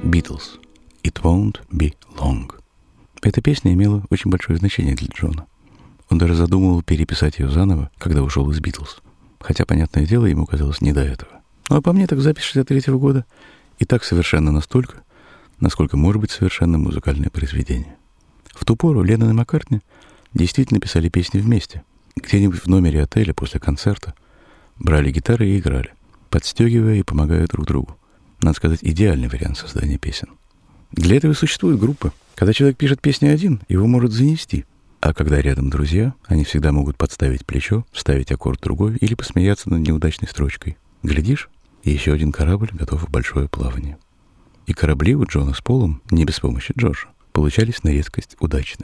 Beatles. It won't be long. Эта песня имела очень большое значение для Джона. Он даже задумывал переписать ее заново, когда ушел из Beatles. Хотя, понятное дело, ему казалось не до этого. Ну, а по мне, так запись 63-го года и так совершенно настолько, насколько может быть совершенным музыкальное произведение. В ту пору Леннон и Маккартни действительно писали песни вместе. Где-нибудь в номере отеля после концерта брали гитары и играли, подстегивая и помогая друг другу. Надо сказать, идеальный вариант создания песен. Для этого и существует группа. Когда человек пишет песни один, его может занести. А когда рядом друзья, они всегда могут подставить плечо, вставить аккорд другой или посмеяться над неудачной строчкой. Глядишь, и еще один корабль готов в большое плавание. И корабли у Джона с Полом, не без помощи Джорджа, получались на редкость удачны.